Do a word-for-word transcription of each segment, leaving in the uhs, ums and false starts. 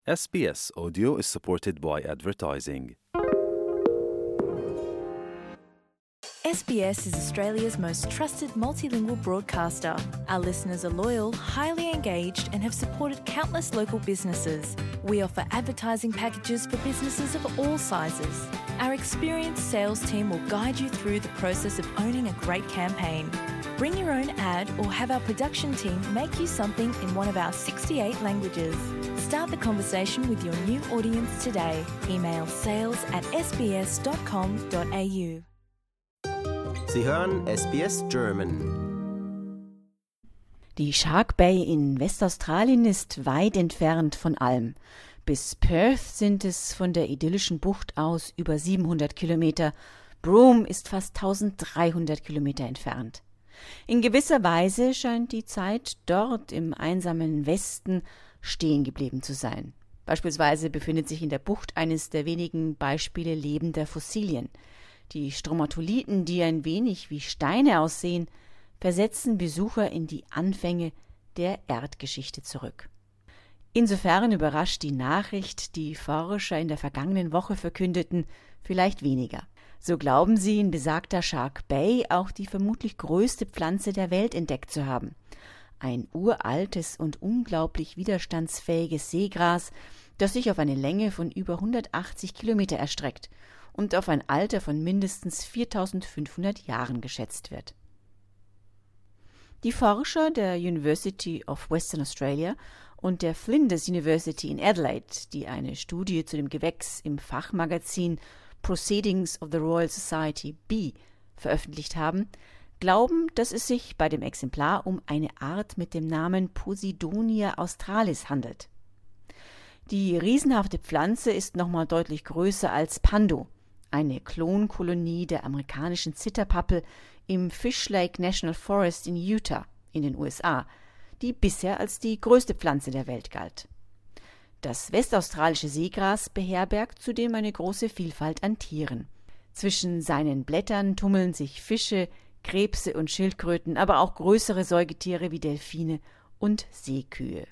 S B S Audio is supported by advertising. S B S is Australia's most trusted multilingual broadcaster. Our listeners are loyal, highly engaged, and have supported countless local businesses. We offer advertising packages for businesses of all sizes. Our experienced sales team will guide you through the process of owning a great campaign. Bring your own ad or have our production team make you something in one of our sixty-eight languages. Start the conversation with your new audience today. Email sales at s b s dot com dot a u. Sie hören S B S German. Die Shark Bay in Westaustralien ist weit entfernt von allem. Bis Perth sind es von der idyllischen Bucht aus über siebenhundert Kilometer. Broome ist fast dreizehnhundert Kilometer entfernt. In gewisser Weise scheint die Zeit dort im einsamen Westen stehen geblieben zu sein. Beispielsweise befindet sich in der Bucht eines der wenigen Beispiele lebender Fossilien. Die Stromatolithen, die ein wenig wie Steine aussehen, versetzen Besucher in die Anfänge der Erdgeschichte zurück. Insofern überrascht die Nachricht, die Forscher in der vergangenen Woche verkündeten, vielleicht weniger. So glauben sie in besagter Shark Bay auch die vermutlich größte Pflanze der Welt entdeckt zu haben. Ein uraltes und unglaublich widerstandsfähiges Seegras, das sich auf eine Länge von über hundertachtzig Kilometer erstreckt und auf ein Alter von mindestens viertausendfünfhundert Jahren geschätzt wird. Die Forscher der University of Western Australia und der Flinders University in Adelaide, die eine Studie zu dem Gewächs im Fachmagazin Proceedings of the Royal Society B veröffentlicht haben, glauben, dass es sich bei dem Exemplar um eine Art mit dem Namen Posidonia australis handelt. Die riesenhafte Pflanze ist nochmal deutlich größer als Pando, eine Klonkolonie der amerikanischen Zitterpappel im Fish Lake National Forest in Utah in den U S A, die bisher als die größte Pflanze der Welt galt. Das westaustralische Seegras beherbergt zudem eine große Vielfalt an Tieren. Zwischen seinen Blättern tummeln sich Fische, Krebse und Schildkröten, aber auch größere Säugetiere wie Delfine und Seekühe.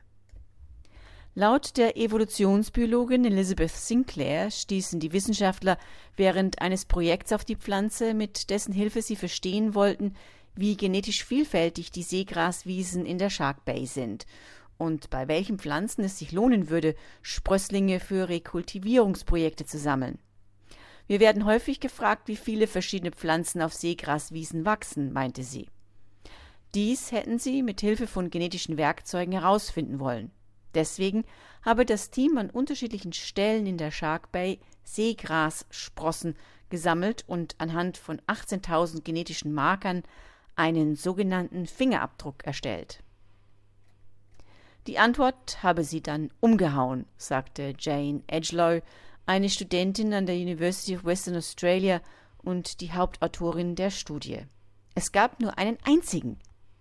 Laut der Evolutionsbiologin Elizabeth Sinclair stießen die Wissenschaftler während eines Projekts auf die Pflanze, mit dessen Hilfe sie verstehen wollten, wie genetisch vielfältig die Seegraswiesen in der Shark Bay sind und bei welchen Pflanzen es sich lohnen würde, Sprösslinge für Rekultivierungsprojekte zu sammeln. Wir werden häufig gefragt, wie viele verschiedene Pflanzen auf Seegraswiesen wachsen, meinte sie. Dies hätten sie mit Hilfe von genetischen Werkzeugen herausfinden wollen. Deswegen habe das Team an unterschiedlichen Stellen in der Shark Bay Seegrassprossen gesammelt und anhand von achtzehntausend genetischen Markern einen sogenannten Fingerabdruck erstellt. Die Antwort habe sie dann umgehauen, sagte Jane Edgelow, eine Studentin an der University of Western Australia und die Hauptautorin der Studie. Es gab nur einen einzigen.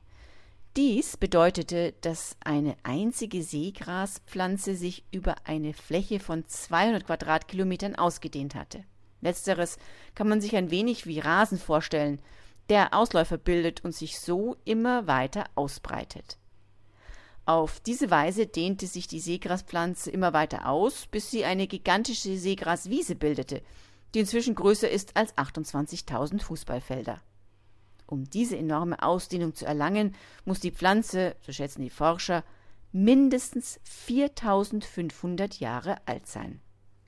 Dies bedeutete, dass eine einzige Seegraspflanze sich über eine Fläche von zweihundert Quadratkilometern ausgedehnt hatte. Letzteres kann man sich ein wenig wie Rasen vorstellen, der Ausläufer bildet und sich so immer weiter ausbreitet. Auf diese Weise dehnte sich die Seegraspflanze immer weiter aus, bis sie eine gigantische Seegraswiese bildete, die inzwischen größer ist als achtundzwanzigtausend Fußballfelder. Um diese enorme Ausdehnung zu erlangen, muss die Pflanze, so schätzen die Forscher, mindestens viertausendfünfhundert Jahre alt sein.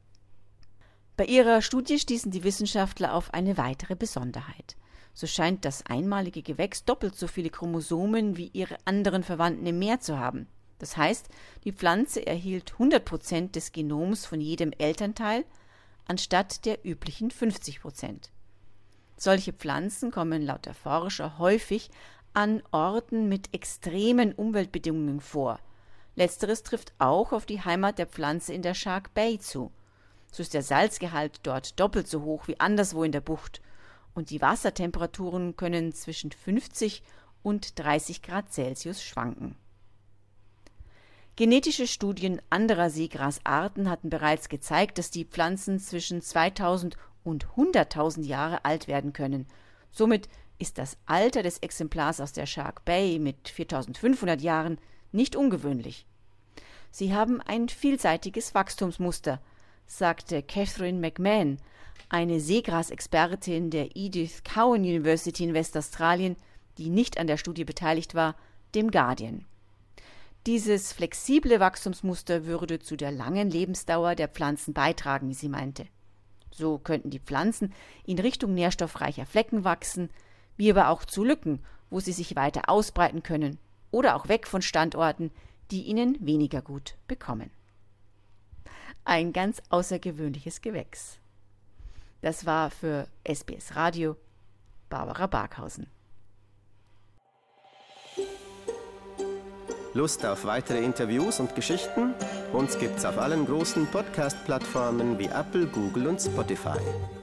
Bei ihrer Studie stießen die Wissenschaftler auf eine weitere Besonderheit. So scheint das einmalige Gewächs doppelt so viele Chromosomen wie ihre anderen Verwandten im Meer zu haben. Das heißt, die Pflanze erhielt hundert Prozent des Genoms von jedem Elternteil, anstatt der üblichen fünfzig Prozent. Solche Pflanzen kommen laut der Forscher häufig an Orten mit extremen Umweltbedingungen vor. Letzteres trifft auch auf die Heimat der Pflanze in der Shark Bay zu. So ist der Salzgehalt dort doppelt so hoch wie anderswo in der Bucht und die Wassertemperaturen können zwischen fünfzig und dreißig Grad Celsius schwanken. Genetische Studien anderer Seegrasarten hatten bereits gezeigt, dass die Pflanzen zwischen zweitausend und hunderttausend Jahre alt werden können. Somit ist das Alter des Exemplars aus der Shark Bay mit viertausendfünfhundert Jahren nicht ungewöhnlich. Sie haben ein vielseitiges Wachstumsmuster, sagte Catherine McMahon, eine Seegras-Expertin der Edith Cowan University in Westaustralien, die nicht an der Studie beteiligt war, dem Guardian. Dieses flexible Wachstumsmuster würde zu der langen Lebensdauer der Pflanzen beitragen, wie sie meinte. So könnten die Pflanzen in Richtung nährstoffreicher Flecken wachsen, wie aber auch zu Lücken, wo sie sich weiter ausbreiten können oder auch weg von Standorten, die ihnen weniger gut bekommen. Ein ganz außergewöhnliches Gewächs. Das war für S B S Radio Barbara Barkhausen. Lust auf weitere Interviews und Geschichten? Uns gibt's auf allen großen Podcast-Plattformen wie Apple, Google und Spotify.